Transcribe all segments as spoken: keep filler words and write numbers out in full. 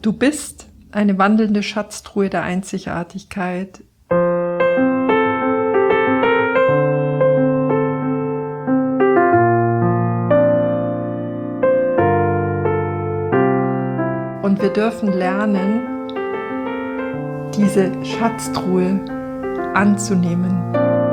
Du bist eine wandelnde Schatztruhe der Einzigartigkeit. Und wir dürfen lernen, diese Schatztruhe anzunehmen.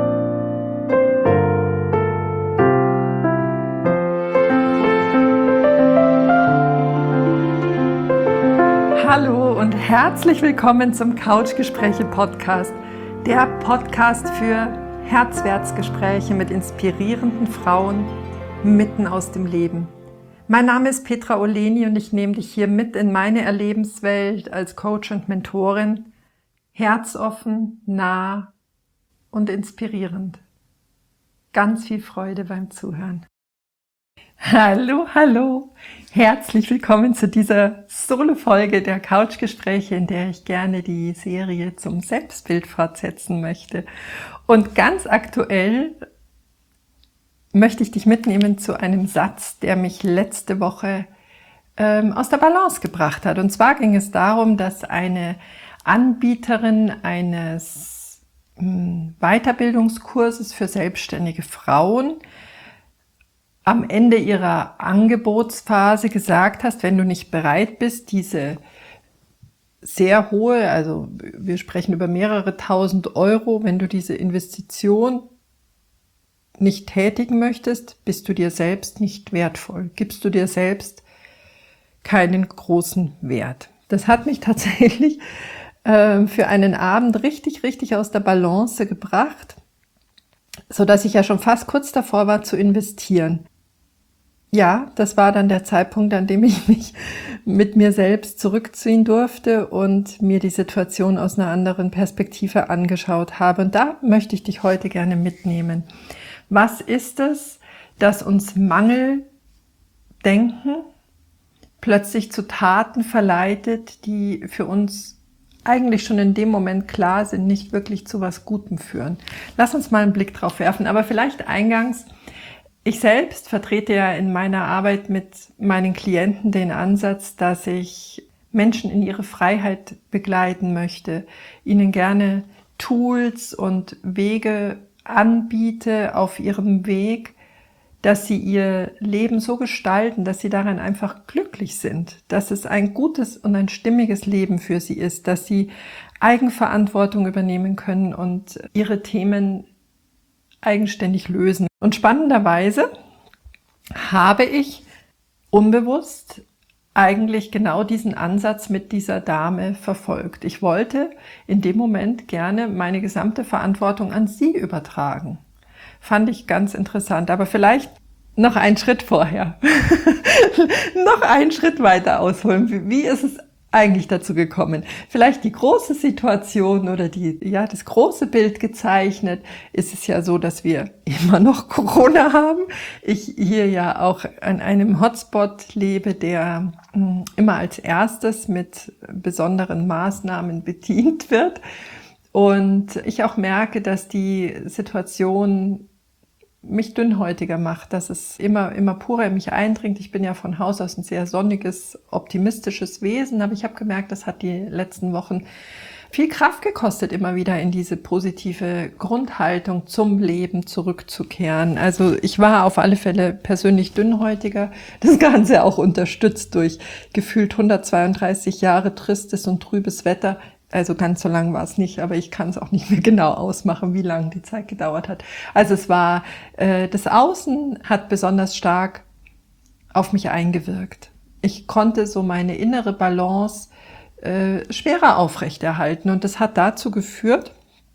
Hallo und herzlich willkommen zum Couchgespräche-Podcast, der Podcast für Herzwärtsgespräche mit inspirierenden Frauen mitten aus dem Leben. Mein Name ist Petra Oleni und ich nehme dich hier mit in meine Erlebenswelt als Coach und Mentorin, herzoffen, nah und inspirierend. Ganz viel Freude beim Zuhören. Hallo, hallo! Herzlich willkommen zu dieser Solo-Folge der Couchgespräche, in der ich gerne die Serie zum Selbstbild fortsetzen möchte. Und ganz aktuell möchte ich dich mitnehmen zu einem Satz, der mich letzte Woche ähm, aus der Balance gebracht hat. Und zwar ging es darum, dass eine Anbieterin eines mh, Weiterbildungskurses für selbstständige Frauen am Ende ihrer Angebotsphase gesagt hast, wenn du nicht bereit bist, diese sehr hohe, also wir sprechen über mehrere tausend Euro, wenn du diese Investition nicht tätigen möchtest, bist du dir selbst nicht wertvoll, gibst du dir selbst keinen großen Wert. Das hat mich tatsächlich äh, für einen Abend richtig, richtig aus der Balance gebracht, so dass ich ja schon fast kurz davor war zu investieren. Ja, das war dann der Zeitpunkt, an dem ich mich mit mir selbst zurückziehen durfte und mir die Situation aus einer anderen Perspektive angeschaut habe. Und da möchte ich dich heute gerne mitnehmen. Was ist es, das uns Mangeldenken plötzlich zu Taten verleitet, die für uns eigentlich schon in dem Moment klar sind, nicht wirklich zu was Gutem führen? Lass uns mal einen Blick drauf werfen, aber vielleicht eingangs: Ich selbst vertrete ja in meiner Arbeit mit meinen Klienten den Ansatz, dass ich Menschen in ihre Freiheit begleiten möchte, ihnen gerne Tools und Wege anbiete auf ihrem Weg, dass sie ihr Leben so gestalten, dass sie darin einfach glücklich sind, dass es ein gutes und ein stimmiges Leben für sie ist, dass sie Eigenverantwortung übernehmen können und ihre Themen eigenständig lösen. Und spannenderweise habe ich unbewusst eigentlich genau diesen Ansatz mit dieser Dame verfolgt. Ich wollte in dem Moment gerne meine gesamte Verantwortung an sie übertragen. Fand ich ganz interessant, aber vielleicht noch einen Schritt vorher, noch einen Schritt weiter ausholen. Wie, wie ist es eigentlich dazu gekommen? Vielleicht die große Situation oder die, ja, das große Bild gezeichnet, ist es ja so, dass wir immer noch Corona haben. Ich hier ja auch an einem Hotspot lebe, der mh, immer als erstes mit besonderen Maßnahmen bedient wird. Und ich auch merke, dass die Situation mich dünnhäutiger macht, dass es immer immer purer in mich eindringt. Ich bin ja von Haus aus ein sehr sonniges, optimistisches Wesen, aber ich habe gemerkt, das hat die letzten Wochen viel Kraft gekostet, immer wieder in diese positive Grundhaltung zum Leben zurückzukehren. Also ich war auf alle Fälle persönlich dünnhäutiger. Das Ganze auch unterstützt durch gefühlt hundertzweiunddreißig Jahre tristes und trübes Wetter. Also ganz so lang war es nicht, aber ich kann es auch nicht mehr genau ausmachen, wie lange die Zeit gedauert hat. Also es war, äh, das Außen hat besonders stark auf mich eingewirkt. Ich konnte so meine innere Balance äh, schwerer aufrechterhalten und das hat dazu geführt,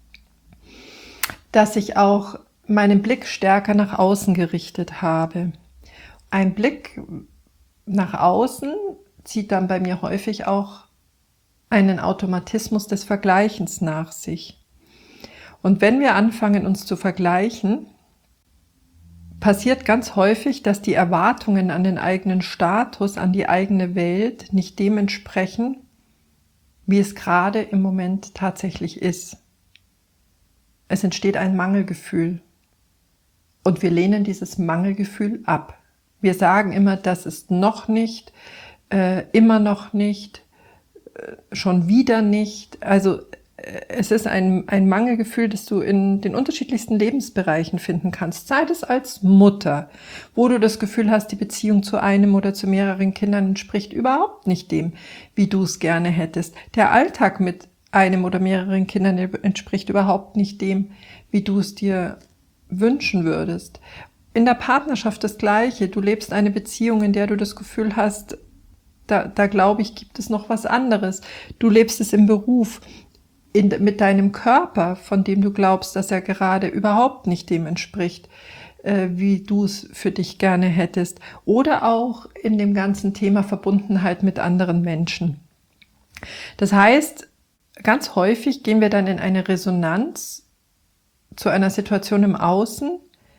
dass ich auch meinen Blick stärker nach außen gerichtet habe. Ein Blick nach außen zieht dann bei mir häufig auch einen Automatismus des Vergleichens nach sich. Und wenn wir anfangen, uns zu vergleichen, passiert ganz häufig, dass die Erwartungen an den eigenen Status, an die eigene Welt nicht dem entsprechen, wie es gerade im Moment tatsächlich ist. Es entsteht ein Mangelgefühl. Und wir lehnen dieses Mangelgefühl ab. Wir sagen immer, das ist noch nicht, äh, immer noch nicht, schon wieder nicht. Also es ist ein, ein Mangelgefühl, das du in den unterschiedlichsten Lebensbereichen finden kannst. Sei es als Mutter, wo du das Gefühl hast, die Beziehung zu einem oder zu mehreren Kindern entspricht überhaupt nicht dem, wie du es gerne hättest. Der Alltag mit einem oder mehreren Kindern entspricht überhaupt nicht dem, wie du es dir wünschen würdest. In der Partnerschaft das Gleiche. Du lebst eine Beziehung, in der du das Gefühl hast, da, da glaube ich, gibt es noch was anderes. Du lebst es im Beruf. In, mit deinem Körper, von dem du glaubst, dass er gerade überhaupt nicht dem entspricht, äh, wie du es für dich gerne hättest. Oder auch in dem ganzen Thema Verbundenheit mit anderen Menschen. Das heißt, ganz häufig gehen wir dann in eine Resonanz zu einer Situation im Außen,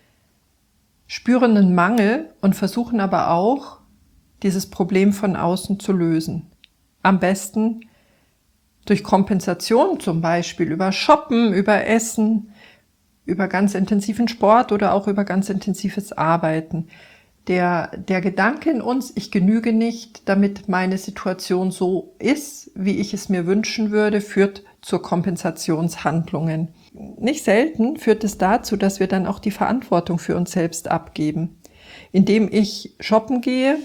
spüren einen Mangel und versuchen aber auch, dieses Problem von außen zu lösen. Am besten durch Kompensation, zum Beispiel über Shoppen, über Essen, über ganz intensiven Sport oder auch über ganz intensives Arbeiten. Der, der Gedanke in uns, ich genüge nicht, damit meine Situation so ist, wie ich es mir wünschen würde, führt zu Kompensationshandlungen. Nicht selten führt es dazu, dass wir dann auch die Verantwortung für uns selbst abgeben. Indem ich shoppen gehe,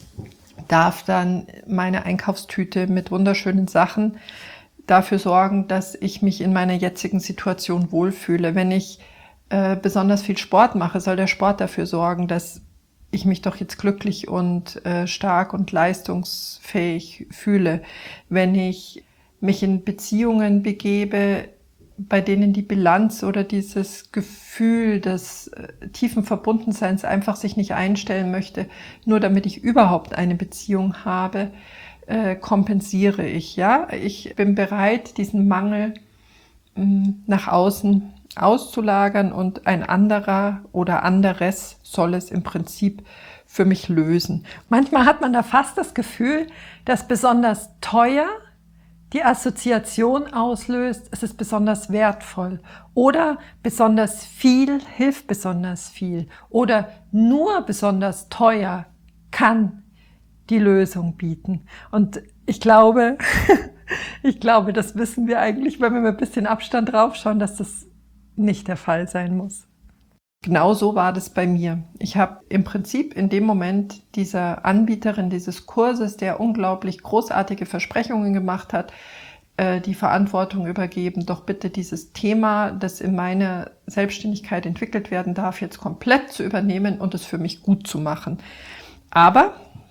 darf dann meine Einkaufstüte mit wunderschönen Sachen dafür sorgen, dass ich mich in meiner jetzigen Situation wohlfühle. Wenn ich äh, besonders viel Sport mache, soll der Sport dafür sorgen, dass ich mich doch jetzt glücklich und äh, stark und leistungsfähig fühle. Wenn ich mich in Beziehungen begebe, bei denen die Bilanz oder dieses Gefühl des äh, tiefen Verbundenseins einfach sich nicht einstellen möchte, nur damit ich überhaupt eine Beziehung habe, äh, kompensiere ich. Ja, ich bin bereit, diesen Mangel mh, nach außen auszulagern und ein anderer oder anderes soll es im Prinzip für mich lösen. Manchmal hat man da fast das Gefühl, dass besonders teuer die Assoziation auslöst, es ist besonders wertvoll oder besonders viel hilft besonders viel oder nur besonders teuer kann die Lösung bieten. Und ich glaube, ich glaube, das wissen wir eigentlich, wenn wir mit ein bisschen Abstand draufschauen, dass das nicht der Fall sein muss. Genau so war das bei mir. Ich habe im Prinzip in dem Moment dieser Anbieterin dieses Kurses, der unglaublich großartige Versprechungen gemacht hat, die Verantwortung übergeben, doch bitte dieses Thema, das in meiner Selbstständigkeit entwickelt werden darf, jetzt komplett zu übernehmen und es für mich gut zu machen. Aber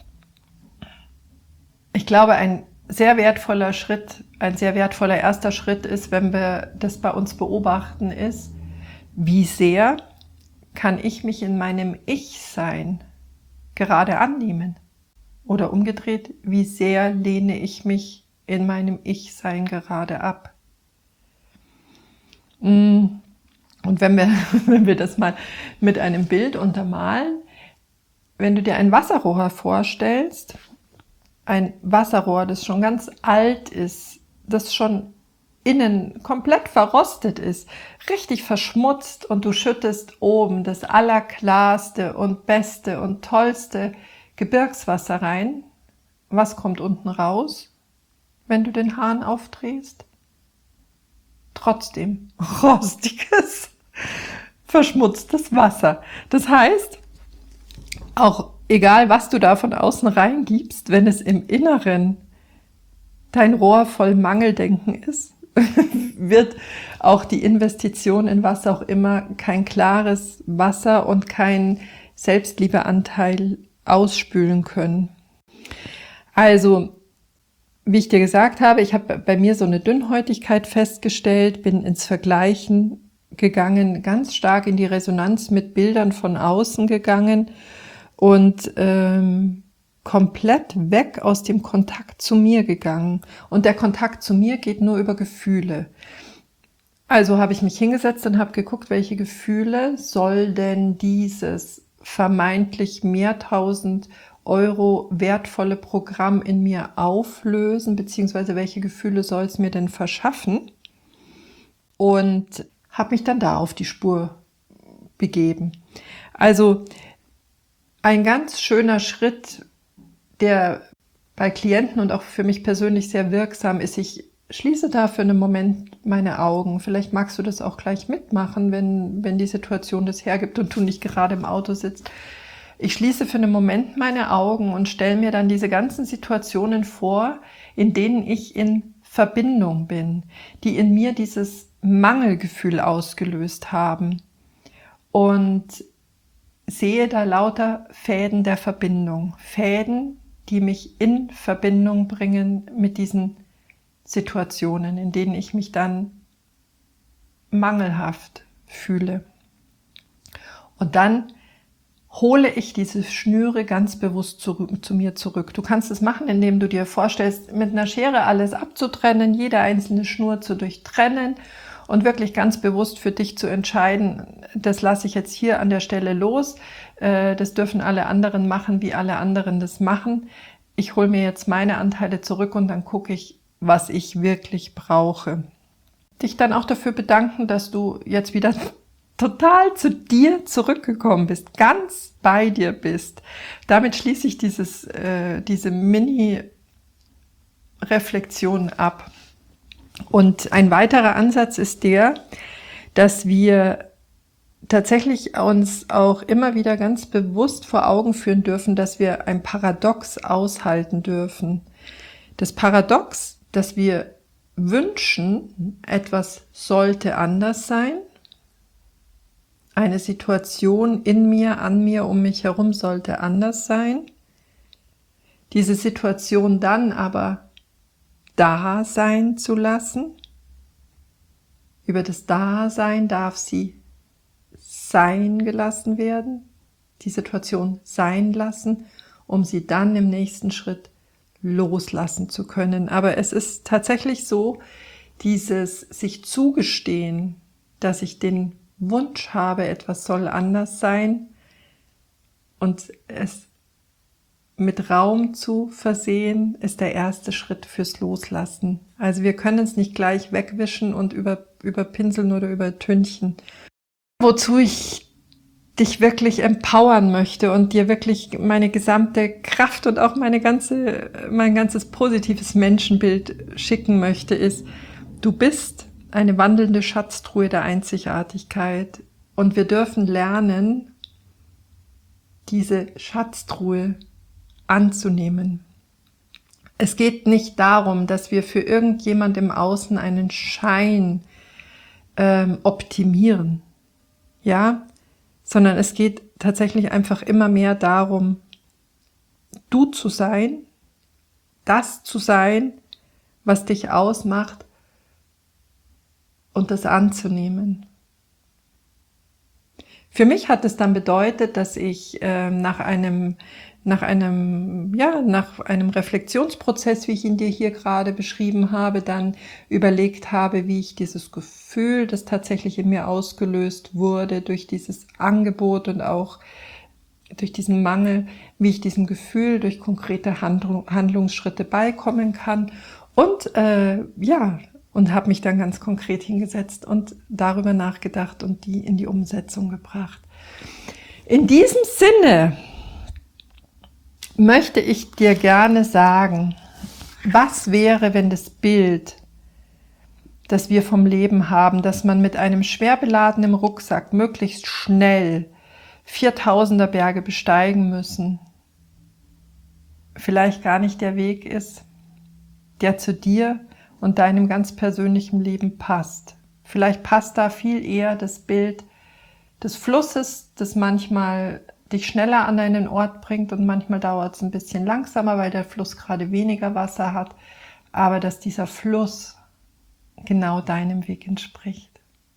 ich glaube, ein sehr wertvoller Schritt, ein sehr wertvoller erster Schritt ist, wenn wir das bei uns beobachten, ist, wie sehr kann ich mich in meinem Ich-Sein gerade annehmen? Oder umgedreht, wie sehr lehne ich mich in meinem Ich-Sein gerade ab? Und wenn wir, wenn wir das mal mit einem Bild untermalen, wenn du dir ein Wasserrohr vorstellst, ein Wasserrohr, das schon ganz alt ist, das schon innen komplett verrostet ist, richtig verschmutzt und du schüttest oben das allerklarste und beste und tollste Gebirgswasser rein. Was kommt unten raus, wenn du den Hahn aufdrehst? Trotzdem rostiges, verschmutztes Wasser. Das heißt, auch egal, was du da von außen reingibst, wenn es im Inneren dein Rohr voll Mangeldenken ist, wird auch die Investition in was auch immer kein klares Wasser und kein Selbstliebeanteil ausspülen können. Also, wie ich dir gesagt habe, ich habe bei mir so eine Dünnhäutigkeit festgestellt, bin ins Vergleichen gegangen, ganz stark in die Resonanz mit Bildern von außen gegangen und ähm, komplett weg aus dem Kontakt zu mir gegangen. Und der Kontakt zu mir geht nur über Gefühle. Also habe ich mich hingesetzt und habe geguckt, welche Gefühle soll denn dieses vermeintlich mehrtausend Euro wertvolle Programm in mir auflösen, beziehungsweise welche Gefühle soll es mir denn verschaffen? Und habe mich dann da auf die Spur begeben. Also ein ganz schöner Schritt, der bei Klienten und auch für mich persönlich sehr wirksam ist, ich schließe da für einen Moment meine Augen. Vielleicht magst du das auch gleich mitmachen, wenn, wenn die Situation das hergibt und du nicht gerade im Auto sitzt. Ich schließe für einen Moment meine Augen und stelle mir dann diese ganzen Situationen vor, in denen ich in Verbindung bin, die in mir dieses Mangelgefühl ausgelöst haben, und sehe da lauter Fäden der Verbindung, Fäden, die mich in Verbindung bringen mit diesen Situationen, in denen ich mich dann mangelhaft fühle. Und dann hole ich diese Schnüre ganz bewusst zu, zu mir zurück. Du kannst es machen, indem du dir vorstellst, mit einer Schere alles abzutrennen, jede einzelne Schnur zu durchtrennen und wirklich ganz bewusst für dich zu entscheiden, das lasse ich jetzt hier an der Stelle los, das dürfen alle anderen machen, wie alle anderen das machen. Ich hole mir jetzt meine Anteile zurück und dann gucke ich, was ich wirklich brauche. Dich dann auch dafür bedanken, dass du jetzt wieder total zu dir zurückgekommen bist, ganz bei dir bist. Damit schließe ich dieses, äh, diese Mini-Reflexion ab. Und ein weiterer Ansatz ist der, dass wir tatsächlich uns auch immer wieder ganz bewusst vor Augen führen dürfen, dass wir ein Paradox aushalten dürfen. Das Paradox, dass wir wünschen, etwas sollte anders sein, eine Situation in mir, an mir, um mich herum sollte anders sein. Diese Situation dann aber da sein zu lassen. Über das Dasein darf sie sein gelassen werden, die Situation sein lassen, um sie dann im nächsten Schritt loslassen zu können. Aber es ist tatsächlich so, dieses sich zugestehen, dass ich den Wunsch habe, etwas soll anders sein und es mit Raum zu versehen, ist der erste Schritt fürs Loslassen. Also wir können es nicht gleich wegwischen und über, überpinseln oder übertünchen. Wozu ich dich wirklich empowern möchte und dir wirklich meine gesamte Kraft und auch meine ganze, mein ganzes positives Menschenbild schicken möchte, ist, du bist eine wandelnde Schatztruhe der Einzigartigkeit und wir dürfen lernen, diese Schatztruhe anzunehmen. Es geht nicht darum, dass wir für irgendjemand im Außen einen Schein ähm, optimieren, ja, sondern es geht tatsächlich einfach immer mehr darum, du zu sein, das zu sein, was dich ausmacht, und das anzunehmen. Für mich hat es dann bedeutet, dass ich äh, nach einem, nach einem, ja, nach einem Reflexionsprozess, wie ich ihn dir hier gerade beschrieben habe, dann überlegt habe, wie ich dieses Gefühl, das tatsächlich in mir ausgelöst wurde, durch dieses Angebot und auch durch diesen Mangel, wie ich diesem Gefühl durch konkrete Handlung, Handlungsschritte beikommen kann. Und äh, ja, und habe mich dann ganz konkret hingesetzt und darüber nachgedacht und die in die Umsetzung gebracht. In diesem Sinne möchte ich dir gerne sagen, was wäre, wenn das Bild, das wir vom Leben haben, dass man mit einem schwer beladenen Rucksack möglichst schnell viertausender Berge besteigen müssen, vielleicht gar nicht der Weg ist, der zu dir und deinem ganz persönlichen Leben passt. Vielleicht passt da viel eher das Bild des Flusses, das manchmal dich schneller an einen Ort bringt und manchmal dauert es ein bisschen langsamer, weil der Fluss gerade weniger Wasser hat, aber dass dieser Fluss genau deinem Weg entspricht.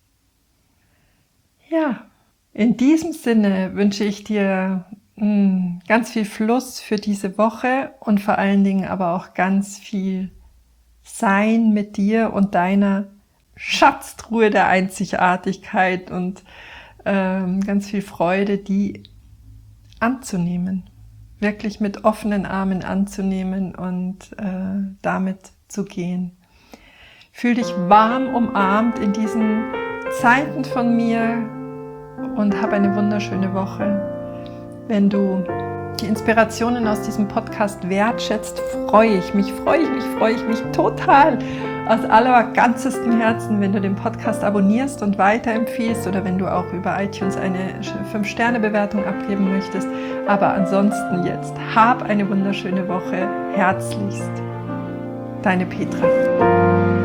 Ja, in diesem Sinne wünsche ich dir mh, ganz viel Fluss für diese Woche und vor allen Dingen aber auch ganz viel Sein mit dir und deiner Schatztruhe der Einzigartigkeit und ähm, ganz viel Freude, die anzunehmen, wirklich mit offenen Armen anzunehmen und äh, damit zu gehen. Fühl dich warm umarmt in diesen Zeiten von mir und hab eine wunderschöne Woche. Wenn du die Inspirationen aus diesem Podcast wertschätzt, freue ich mich, freue ich mich, freue ich mich total aus allerganzestem Herzen, wenn du den Podcast abonnierst und weiterempfiehlst oder wenn du auch über iTunes eine fünf Sterne Bewertung abgeben möchtest. Aber ansonsten jetzt, hab eine wunderschöne Woche. Herzlichst, deine Petra.